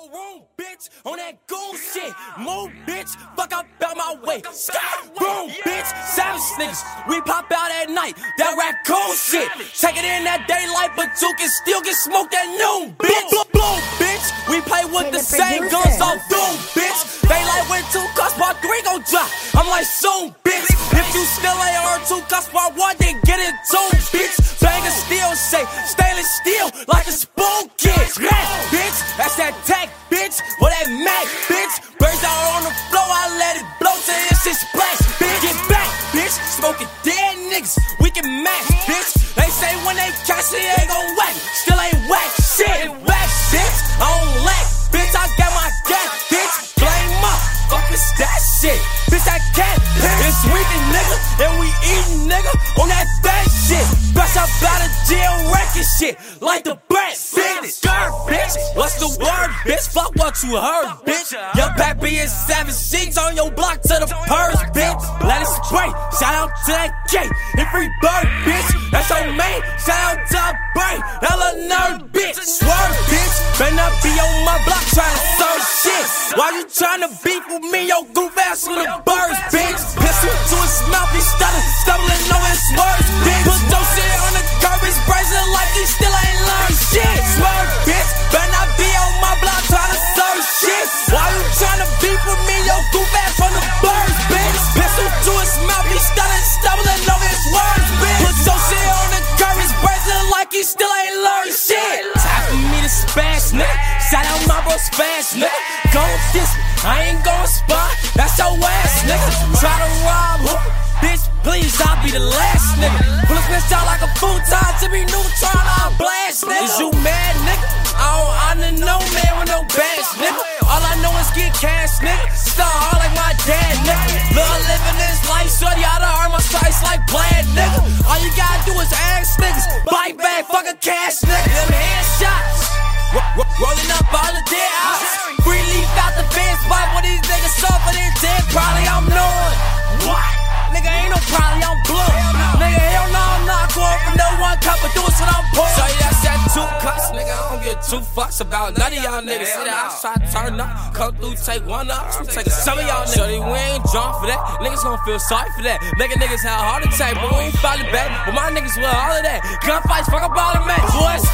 room, bitch, on that goon shit. Move, bitch, fuck up out my way. Room, bitch, savage niggas. We pop out at night, that raccoon shit. Take it in that daylight, but you can still get smoked at noon, bitch. Boom, bitch, we play with the same guns on doom, bitch. Daylight when 2 cups part 3 gon' drop. I'm like soon, bitch. If you still ain't heard 2 cups part 1, then get it too, bitch. Banger steel shape, stainless steel like a spoon kid. Bitch, that's that tech, bitch. Or that Mac, bitch. Birds out on the floor, I let it blow till it's shit splash, bitch. Get back, bitch. Smoking dead niggas, we can match, bitch. They say when they catch it, ain't gon' whack. Still ain't whack, shit. Whack, bitch. I don't lack, bitch. I got my gas, bitch. Blame up, fuck is that shit. Bitch, that cat, it's weekend, nigga. And we eatin', nigga, on that fat shit. Brush up out of jail record shit, like the brat, bitch. Bitch, what's the word, bitch? Fuck what you heard, bitch. Your pappy is savage sheets on your block to the purse, bitch. Let it spray, shout out to that K and free bird, bitch. That's your main, shout out to a brain, hella nerd, bitch. Swerve, bitch, better not be on my block trying to serve shit. Why you trying to beef with me, yo goof ass with the birds, bitch? Pistol to his mouth, he stumbling over his words, bitch. Put your shit on the curb, he's brazen like he still ain't learned shit. Swerve, bitch, better not be on my block trying to serve shit. Why you trying to beef with me, yo goof ass from the birds, bitch? Pistol to his mouth, he stumbling over his words, bitch. Put your shit on the curb, he's brazen like he still ain't learned shit. Time for me to spaz, nigga. Shout out my bro Spaz, nigga. Gon' diss me, I ain't gon' spot. That's your ass, nigga. Try to rob her, bitch, please, I'll be the last, nigga. Pull a bitch out like a futon to be neutron, I'll blast, nigga. Is you mad, nigga? I don't honor no man with no bash, nigga. All I know is get cash, nigga. Star hard like my dad, nigga. Love living this life, shorty out of armor strikes like Vlad, nigga. All you gotta do is ask niggas, bite back, fucking cash, nigga. Them headshots. Rolling up all the dead outs. Free leaf out the fence spot. When these niggas suffer, they dead. Probably I'm knowing. What? Nigga, ain't no probably, I'm blue. Nigga, hell no, I'm not going for no 1 cup, but do it what I'm pouring. So yeah, that's that 2 cups, nigga. I don't give 2 fucks about none of y'all niggas. See that outside turn up, come through, take 1 up. I'm taking some of y'all niggas. Shorty, we ain't drunk for that. Niggas gon' feel sorry for that. Niggas had a heart attack, but we ain't falling back. But my niggas with all of that. Gunfights, fuck up all the match. Boy, it's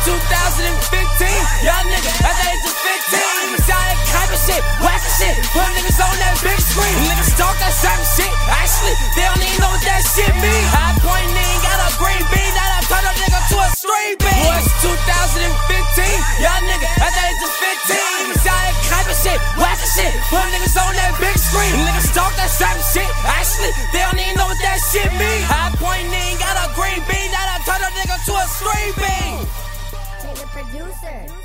2015. Y'all niggas at the age of 15. Niggas out that kind of shit, whacking shit. Put niggas on that big screen. Niggas talk that same shit. Actually, they don't even know what that shit mean. High point nigga got a green bean that I turn a nigga to a straight bean. Boy, it's 2015. Y'all niggas at the age of 15. Niggas out that kind of shit, whacking shit. Put niggas on that big screen. Niggas talk that same shit. Actually, they don't even know what that shit mean. High point nigga got a green bean that I turn a nigga to a straight bean. Take the producer.